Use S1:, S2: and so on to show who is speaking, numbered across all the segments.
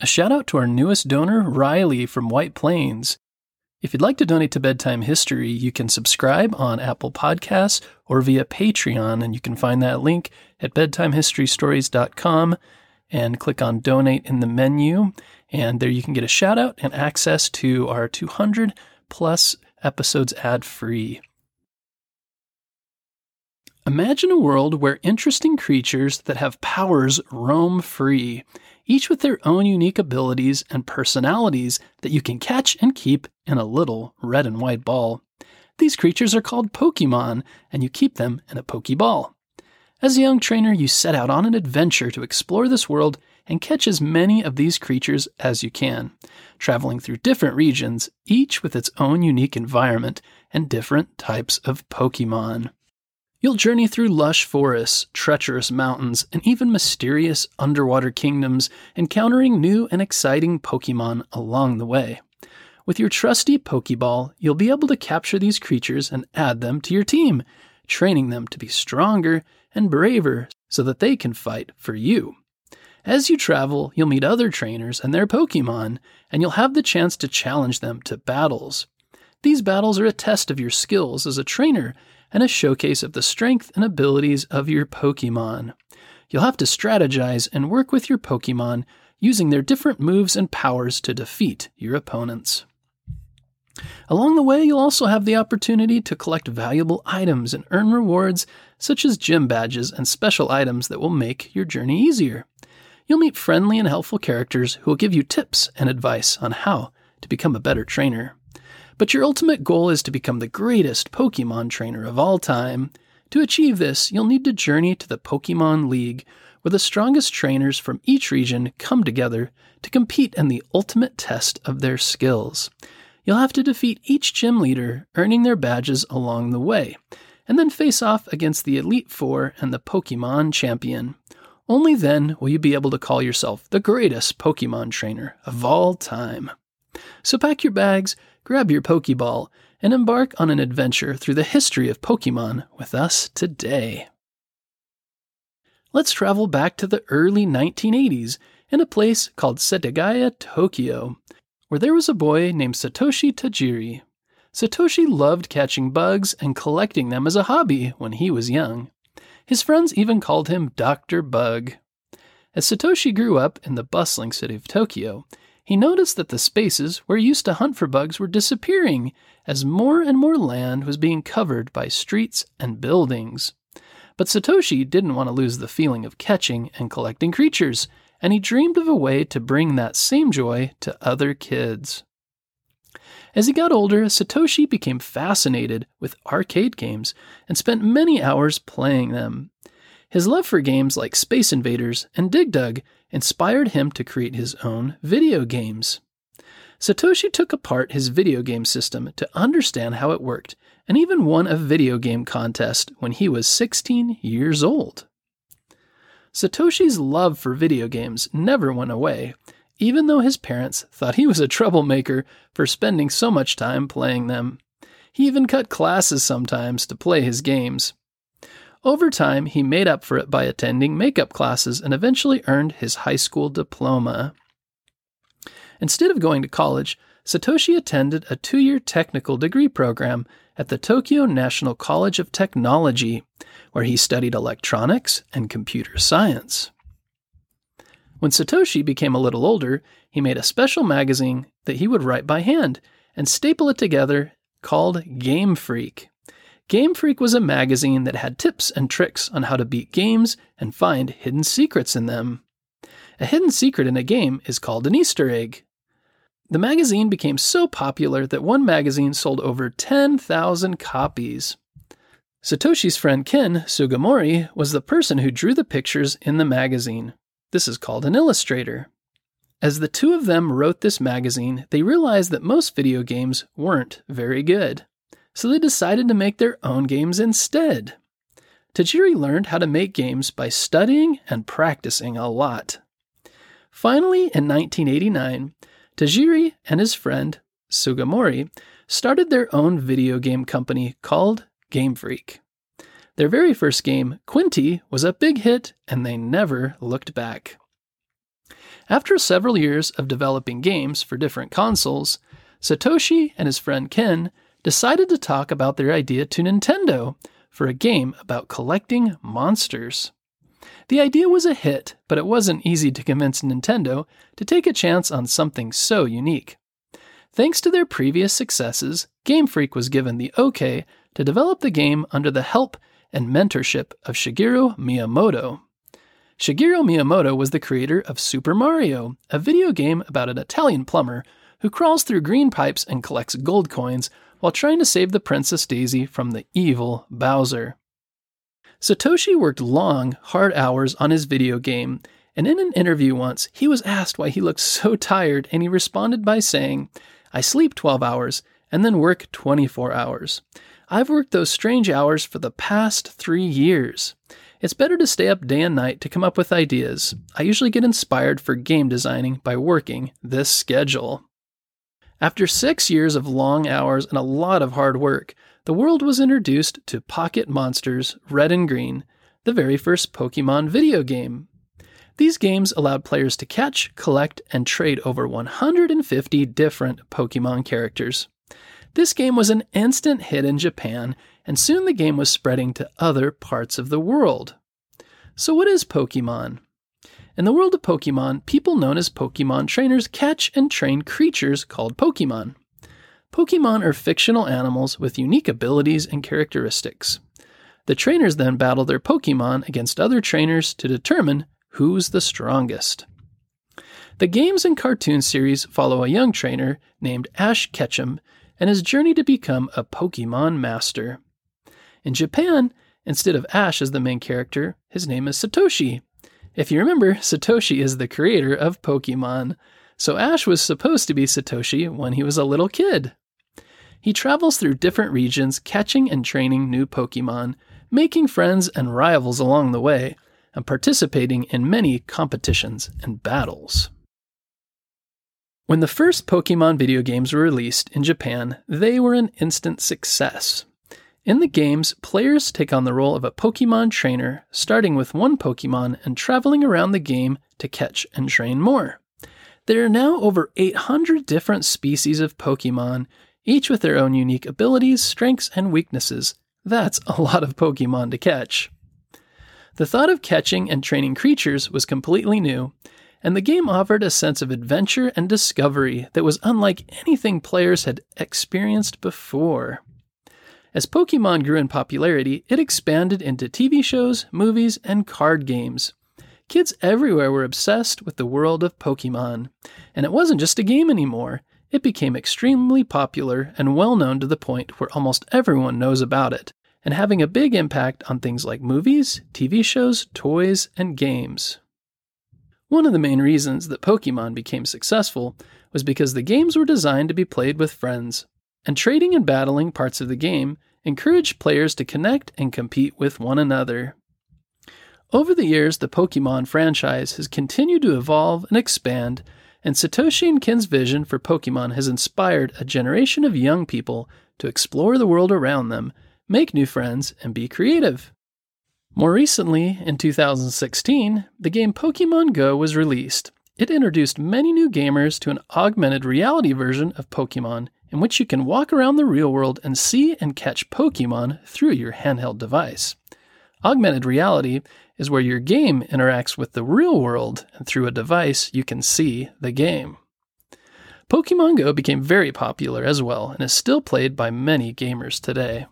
S1: A shout out to our newest donor, Riley from White Plains. If you'd like to donate to Bedtime History, you can subscribe on Apple Podcasts or via Patreon, and you can find that link at bedtimehistorystories.com and click on Donate in the menu, and there you can get a shout out and access to our 200 plus episodes ad-free. Imagine a world where interesting creatures that have powers roam free, each with their own unique abilities and personalities that you can catch and keep in a little red and white ball. These creatures are called Pokemon, and you keep them in a Pokeball. As a young trainer, you set out on an adventure to explore this world and catch as many of these creatures as you can, traveling through different regions, each with its own unique environment and different types of Pokemon. You'll journey through lush forests, treacherous mountains, and even mysterious underwater kingdoms, encountering new and exciting Pokemon along the way. With your trusty Pokeball, you'll be able to capture these creatures and add them to your team, training them to be stronger and braver so that they can fight for you. As you travel, you'll meet other trainers and their Pokemon, and you'll have the chance to challenge them to battles. These battles are a test of your skills as a trainer and a showcase of the strength and abilities of your Pokemon. You'll have to strategize and work with your Pokemon using their different moves and powers to defeat your opponents. Along the way, you'll also have the opportunity to collect valuable items and earn rewards such as gym badges and special items that will make your journey easier. You'll meet friendly and helpful characters who will give you tips and advice on how to become a better trainer. But your ultimate goal is to become the greatest Pokemon trainer of all time. To achieve this, you'll need to journey to the Pokemon League, where the strongest trainers from each region come together to compete in the ultimate test of their skills. You'll have to defeat each gym leader, earning their badges along the way, and then face off against the Elite Four and the Pokemon Champion. Only then will you be able to call yourself the greatest Pokemon trainer of all time. So pack your bags, grab your Pokeball, and embark on an adventure through the history of Pokemon with us today. Let's travel back to the early 1980s in a place called Setagaya, Tokyo, where there was a boy named Satoshi Tajiri. Satoshi loved catching bugs and collecting them as a hobby when he was young. His friends even called him Dr. Bug. As Satoshi grew up in the bustling city of Tokyo, he noticed that the spaces where he used to hunt for bugs were disappearing as more and more land was being covered by streets and buildings. But Satoshi didn't want to lose the feeling of catching and collecting creatures, and he dreamed of a way to bring that same joy to other kids. As he got older, Satoshi became fascinated with arcade games and spent many hours playing them. His love for games like Space Invaders and Dig Dug inspired him to create his own video games. Satoshi took apart his video game system to understand how it worked and even won a video game contest when he was 16 years old. Satoshi's love for video games never went away, even though his parents thought he was a troublemaker for spending so much time playing them. He even cut classes sometimes to play his games. Over time, he made up for it by attending makeup classes and eventually earned his high school diploma. Instead of going to college, Satoshi attended a 2-year technical degree program at the Tokyo National College of Technology, where he studied electronics and computer science. When Satoshi became a little older, he made a special magazine that he would write by hand and staple it together called Game Freak. Game Freak was a magazine that had tips and tricks on how to beat games and find hidden secrets in them. A hidden secret in a game is called an Easter egg. The magazine became so popular that one magazine sold over 10,000 copies. Satoshi's friend Ken Sugimori was the person who drew the pictures in the magazine. This is called an illustrator. As the two of them wrote this magazine, they realized that most video games weren't very good. So they decided to make their own games instead. Tajiri learned how to make games by studying and practicing a lot. Finally, in 1989, Tajiri and his friend, Sugimori, started their own video game company called Game Freak. Their very first game, Quinty, was a big hit, and they never looked back. After several years of developing games for different consoles, Satoshi and his friend Ken decided to talk about their idea to Nintendo for a game about collecting monsters. The idea was a hit, but it wasn't easy to convince Nintendo to take a chance on something so unique. Thanks to their previous successes, Game Freak was given the okay to develop the game under the help and mentorship of Shigeru Miyamoto. Shigeru Miyamoto was the creator of Super Mario, a video game about an Italian plumber who crawls through green pipes and collects gold coins while trying to save the Princess Daisy from the evil Bowser. Satoshi worked long, hard hours on his video game, and in an interview once, he was asked why he looked so tired, and he responded by saying, "I sleep 12 hours and then work 24 hours. I've worked those strange hours for the past 3 years. It's better to stay up day and night to come up with ideas. I usually get inspired for game designing by working this schedule." After 6 years of long hours and a lot of hard work, the world was introduced to Pocket Monsters Red and Green, the very first Pokemon video game. These games allowed players to catch, collect, and trade over 150 different Pokemon characters. This game was an instant hit in Japan, and soon the game was spreading to other parts of the world. So what is Pokemon? In the world of Pokemon, people known as Pokemon trainers catch and train creatures called Pokemon. Pokemon are fictional animals with unique abilities and characteristics. The trainers then battle their Pokemon against other trainers to determine who's the strongest. The games and cartoon series follow a young trainer named Ash Ketchum and his journey to become a Pokemon master. In Japan, instead of Ash as the main character, his name is Satoshi. If you remember, Satoshi is the creator of Pokemon, so Ash was supposed to be Satoshi when he was a little kid. He travels through different regions, catching and training new Pokemon, making friends and rivals along the way, and participating in many competitions and battles. When the first Pokemon video games were released in Japan, they were an instant success. In the games, players take on the role of a Pokemon trainer, starting with one Pokemon and traveling around the game to catch and train more. There are now over 800 different species of Pokemon, each with their own unique abilities, strengths, and weaknesses. That's a lot of Pokemon to catch. The thought of catching and training creatures was completely new, and the game offered a sense of adventure and discovery that was unlike anything players had experienced before. As Pokemon grew in popularity, it expanded into TV shows, movies, and card games. Kids everywhere were obsessed with the world of Pokemon, and it wasn't just a game anymore. It became extremely popular and well-known to the point where almost everyone knows about it, and having a big impact on things like movies, TV shows, toys, and games. One of the main reasons that Pokemon became successful was because the games were designed to be played with friends, and trading and battling parts of the game encouraged players to connect and compete with one another. Over the years, the Pokemon franchise has continued to evolve and expand, and Satoshi and Ken's vision for Pokemon has inspired a generation of young people to explore the world around them, make new friends, and be creative. More recently, in 2016, the game Pokemon Go was released. It introduced many new gamers to an augmented reality version of Pokemon, in which you can walk around the real world and see and catch Pokemon through your handheld device. Augmented reality is where your game interacts with the real world, and through a device you can see the game. Pokemon Go became very popular as well, and is still played by many gamers today.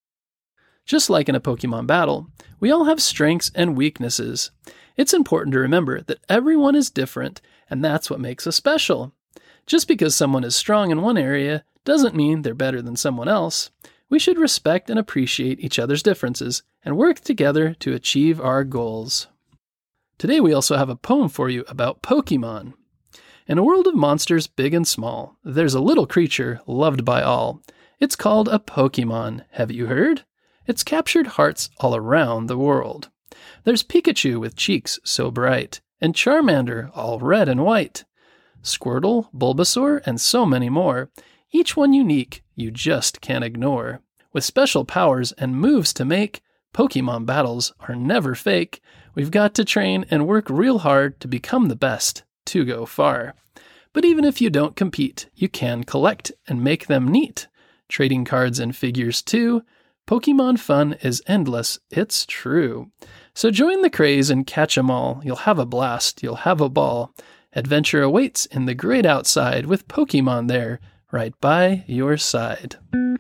S1: Just like in a Pokemon battle, we all have strengths and weaknesses. It's important to remember that everyone is different, and that's what makes us special. Just because someone is strong in one area doesn't mean they're better than someone else. We should respect and appreciate each other's differences and work together to achieve our goals. Today we also have a poem for you about Pokemon. In a world of monsters big and small, there's a little creature loved by all. It's called a Pokemon. Have you heard? It's captured hearts all around the world. There's Pikachu with cheeks so bright, and Charmander all red and white. Squirtle, Bulbasaur, and so many more. Each one unique, you just can't ignore. With special powers and moves to make, Pokemon battles are never fake. We've got to train and work real hard to become the best to go far. But even if you don't compete, you can collect and make them neat. Trading cards and figures too. Pokemon fun is endless, it's true. So join the craze and catch 'em all. You'll have a blast, you'll have a ball. Adventure awaits in the great outside with Pokemon there, right by your side.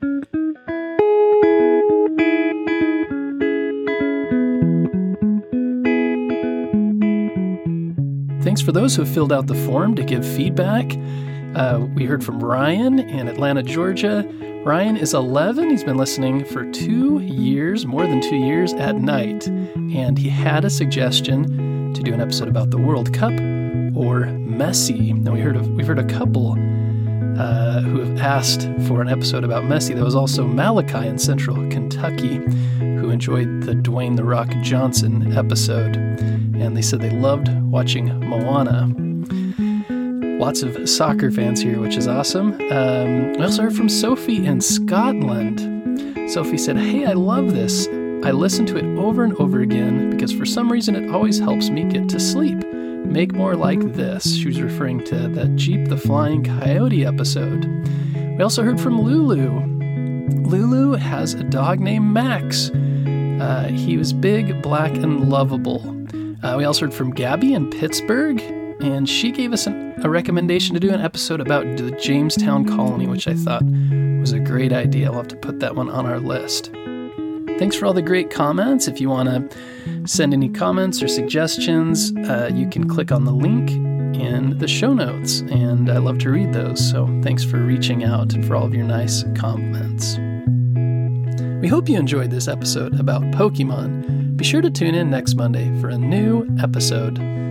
S1: Thanks for those who have filled out the form to give feedback. We heard from Ryan in Atlanta, Georgia. Ryan is 11. He's been listening for 2 years, more than 2 years, at night. And he had a suggestion to do an episode about the World Cup or Messi. Now, we've heard a couple who have asked for an episode about Messi. There was also Malachi in Central Kentucky who enjoyed the Dwayne "The Rock" Johnson episode. And they said they loved watching Moana. Lots of soccer fans here, which is awesome. We also heard from Sophie in Scotland. Sophie said, "Hey, I love this. I listen to it over and over again because for some reason it always helps me get to sleep. Make more like this." She was referring to that Jeep the Flying Coyote episode. We also heard from Lulu. Lulu has a dog named Max. He was big, black, and lovable. We also heard from Gabby in Pittsburgh, and she gave us a recommendation to do an episode about the Jamestown Colony, which I thought was a great idea. I'll have to put that one on our list. Thanks for all the great comments. If you want to send any comments or suggestions, you can click on the link in the show notes, and I love to read those. So thanks for reaching out and for all of your nice comments. We hope you enjoyed this episode about Pokemon. Be sure to tune in next Monday for a new episode.